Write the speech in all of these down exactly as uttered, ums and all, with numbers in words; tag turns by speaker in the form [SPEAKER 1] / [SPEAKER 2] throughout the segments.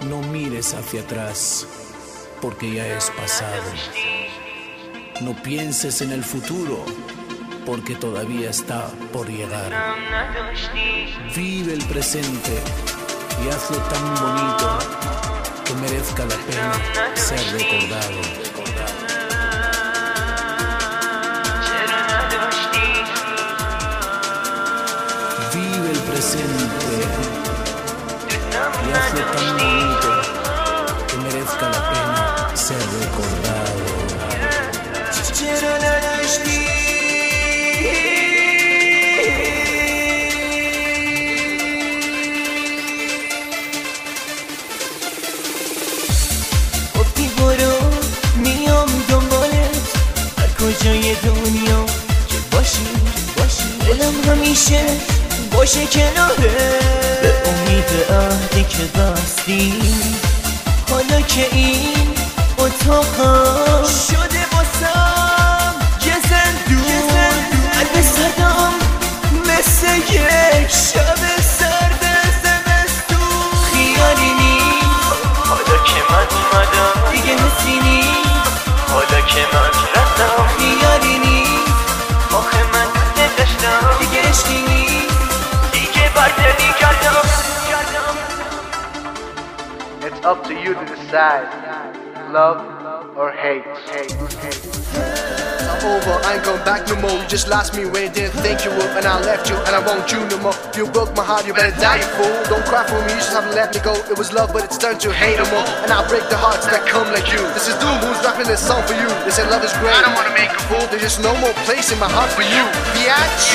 [SPEAKER 1] No mires hacia atrás, porque ya es pasado. No pienses en el futuro, porque todavía está por llegar. Vive el presente y hazlo tan bonito que merezca la pena ser recordado. Vive el presente y hazlo tan bonito que merezca la pena ser recordado.
[SPEAKER 2] گفتی برو میام دنبالت هر کجای دنیا که باشی دلم همیشه باشه کناره به امید عهدی که بستی حالا که این اتاقم شده باسم یه زندون قلب صدام مثل یک شب سرد زمستون خیالی نیست حالا که من اومدم دیگه حسی نیست حالا که من رفتم خیالی نیست آخه من دوست داشتم دیگه عشقی نیست دیگه بردنی کردم.
[SPEAKER 3] It's up to you to decide, love or hate. hate. It's over, I ain't going back no more. You just lost me when you didn't think you would, and I left you, and I won't you no more. You broke my heart, you better die, you fool. Don't cry for me, you just haven't let me go. It was love, but it's turned to hate no more. And I'll break the hearts that come like you. This is Doom who's rapping this song for you. They said love is great, I don't wanna make a fool. There's just no more place in my heart for you. Biatch.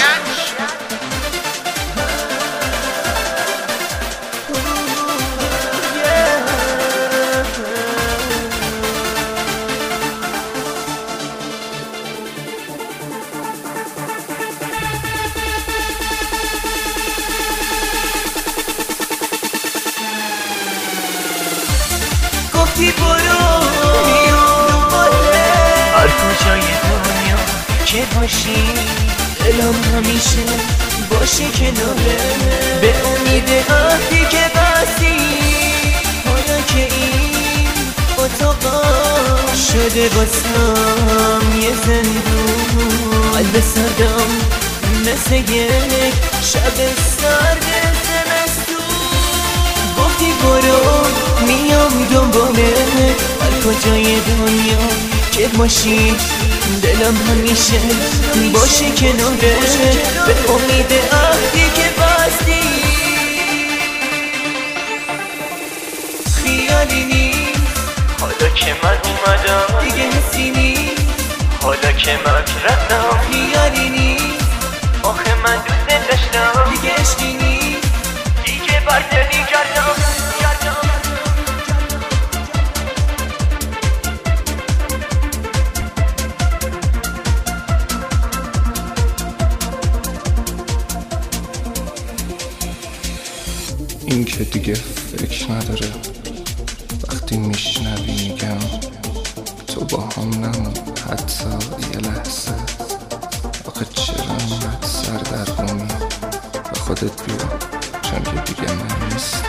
[SPEAKER 2] گفتی برو میام دنبالت هر کجای دنیا که باشی دلم همیشه باشه کناره به امید عهدی که بستی حالا که این اتاقم شده باسم یه زندون قلب سردم مثل یک شب سرد زمستون گفتی برو میام دنبالت هر کجای دنیا که باشی دلم همیشه باشه کناره به امید عهدی که بستی خیالی نیست حالا که من اومدم دیگه حسی نیست حالا که من رفتم خیالی نیست آخه من دوست داشتم دیگه عشقی نیست دیگه بردنی کردم.
[SPEAKER 4] این که دیگه فکر نداره وقتی میشنوی میگم تو با هم نمون حتی یه لحظه. آخه چرا اینقدر سردرگمی به خودت بیا چون که دیگه من نیست.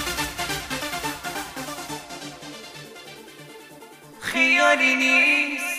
[SPEAKER 2] خیالی نیست